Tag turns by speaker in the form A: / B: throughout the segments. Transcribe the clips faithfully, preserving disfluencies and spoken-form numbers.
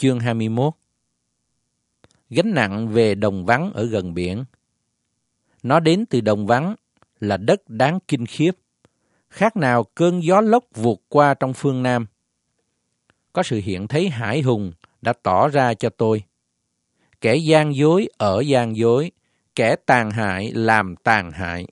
A: chương hai mươi mốt. Gánh nặng về đồng vắng ở gần biển. Nó đến từ đồng vắng là đất đáng kinh khiếp, khác nào cơn gió lốc vụt qua trong phương Nam. Có sự hiện thấy hải hùng đã tỏ ra cho tôi. Kẻ gian dối ở gian dối, kẻ tàn hại làm tàn hại.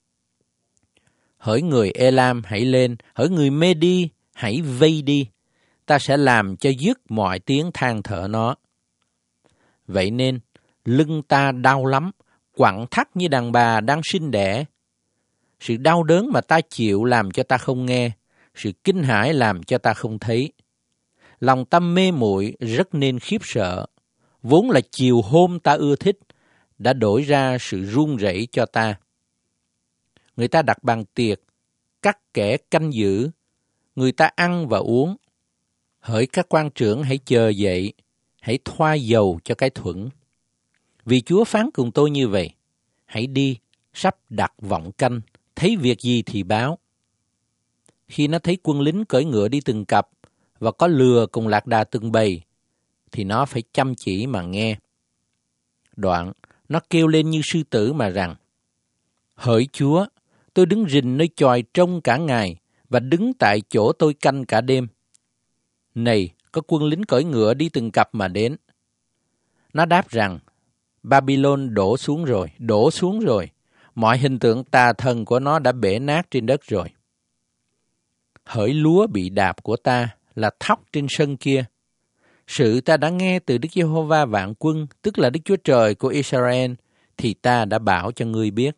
A: Hỡi người Elam hãy lên, hỡi người Mê-đi hãy vây đi, ta sẽ làm cho dứt mọi tiếng than thở nó. Vậy nên, lưng ta đau lắm, quặn thắt như đàn bà đang sinh đẻ. Sự đau đớn mà ta chịu làm cho ta không nghe, sự kinh hãi làm cho ta không thấy. Lòng ta mê muội rất nên khiếp sợ, vốn là chiều hôm ta ưa thích, đã đổi ra sự run rẩy cho ta. Người ta đặt bàn tiệc, các kẻ canh giữ, người ta ăn và uống. Hỡi các quan trưởng hãy chờ dậy, hãy thoa dầu cho cái thuẫn. Vì Chúa phán cùng tôi như vậy, hãy đi, sắp đặt vọng canh, thấy việc gì thì báo. Khi nó thấy quân lính cưỡi ngựa đi từng cặp, và có lừa cùng lạc đà từng bầy, thì nó phải chăm chỉ mà nghe. Đoạn, nó kêu lên như sư tử mà rằng, hỡi Chúa, tôi đứng rình nơi chòi trông cả ngày, và đứng tại chỗ tôi canh cả đêm. Này, có quân lính cưỡi ngựa đi từng cặp mà đến. Nó đáp rằng, Babylon đổ xuống rồi, đổ xuống rồi. Mọi hình tượng tà thần của nó đã bể nát trên đất rồi. Hỡi lúa bị đạp của ta là thóc trên sân kia. Sự ta đã nghe từ Đức Giê-hô-va vạn quân, tức là Đức Chúa Trời của Israel, thì ta đã bảo cho ngươi biết.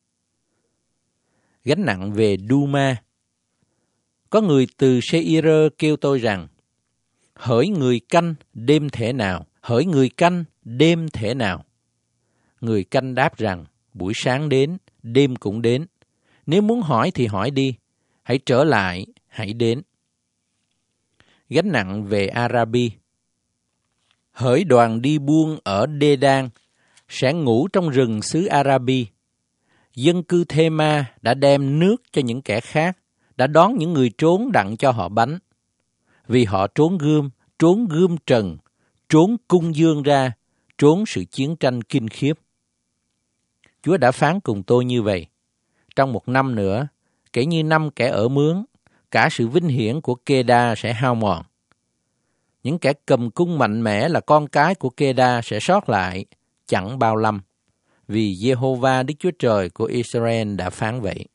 A: Gánh nặng về Đu-ma. Có người từ Sê-ir kêu tôi rằng, hỡi người canh đêm thể nào, hỡi người canh đêm thể nào. Người canh đáp rằng, buổi sáng đến, đêm cũng đến. Nếu muốn hỏi thì hỏi đi, hãy trở lại, hãy đến. Gánh nặng về Arabi. Hỡi đoàn đi buôn ở Đê-đan, sẽ ngủ trong rừng xứ Arabi. Dân cư Thê-ma đã đem nước cho những kẻ khác, đã đón những người trốn đặng cho họ bánh. Vì họ trốn gươm, trốn gươm trần, trốn cung dương ra, trốn sự chiến tranh kinh khiếp. Chúa đã phán cùng tôi như vậy. Trong một năm nữa, kể như năm kẻ ở mướn, cả sự vinh hiển của Kê-đa sẽ hao mòn. Những kẻ cầm cung mạnh mẽ là con cái của Kê-đa sẽ sót lại, chẳng bao lâm, vì Giê-hô-va Đức Chúa Trời của Israel đã phán vậy.